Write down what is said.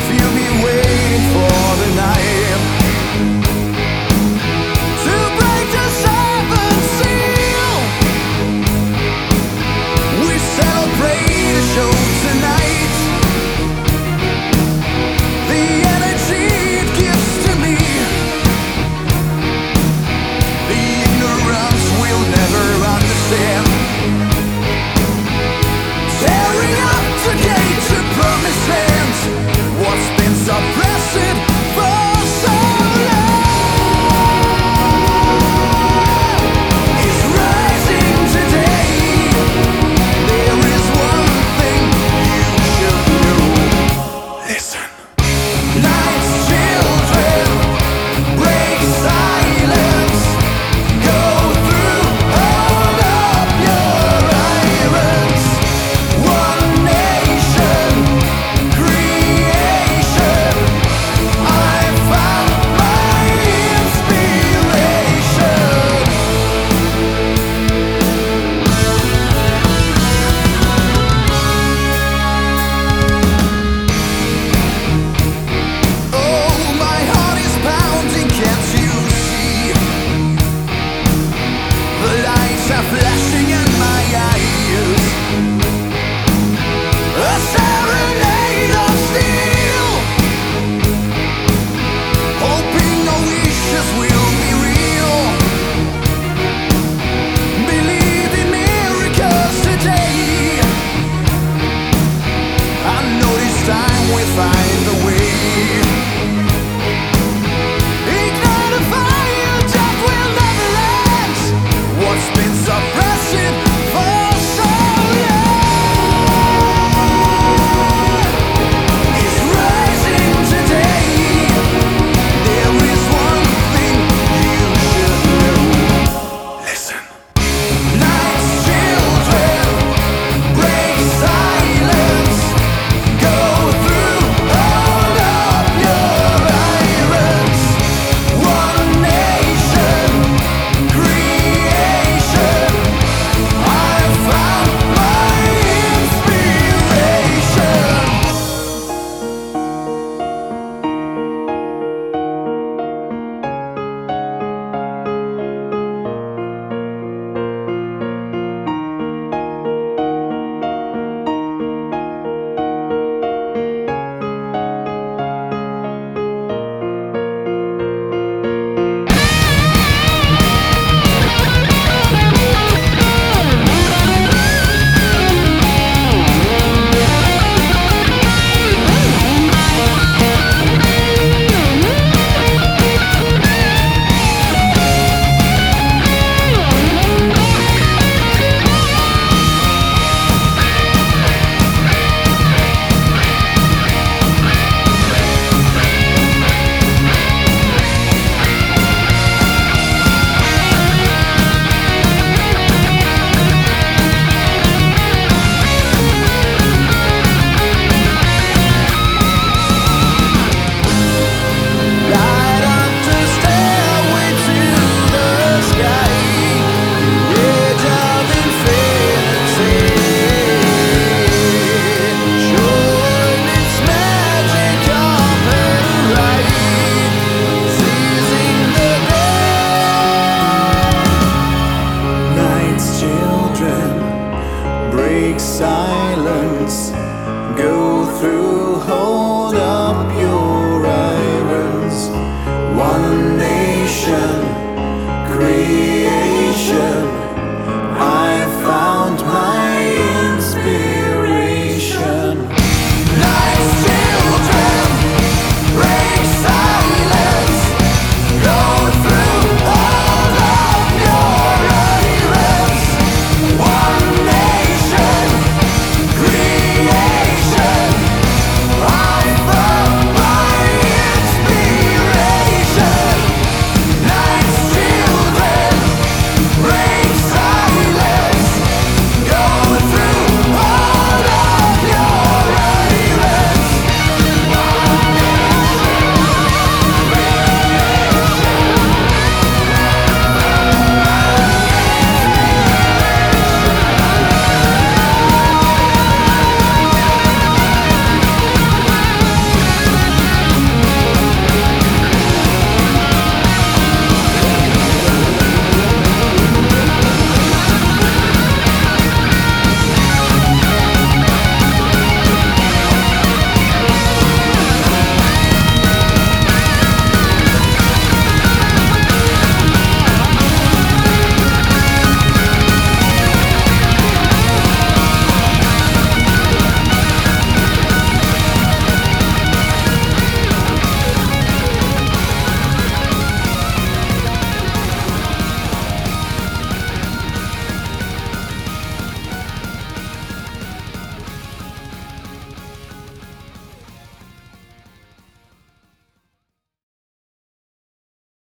feel me waiting for the night to break the seventh seal. We celebrate a show tonight. The energy it gives to me, the ignorance we'll never understand. Tearing up the gate to promised lands, what's been suppressed for so long is rising today. There is one thing you should know. Listen. Night's children break silence. Go through all of your irons. One nation, creation. I found my inspiration. Oh, my heart is pounding, can't you see? The lights are flashing in my eyes. A serenade of steel, hoping our wishes will be real. Believe in miracles today. I know this time we'll find the way.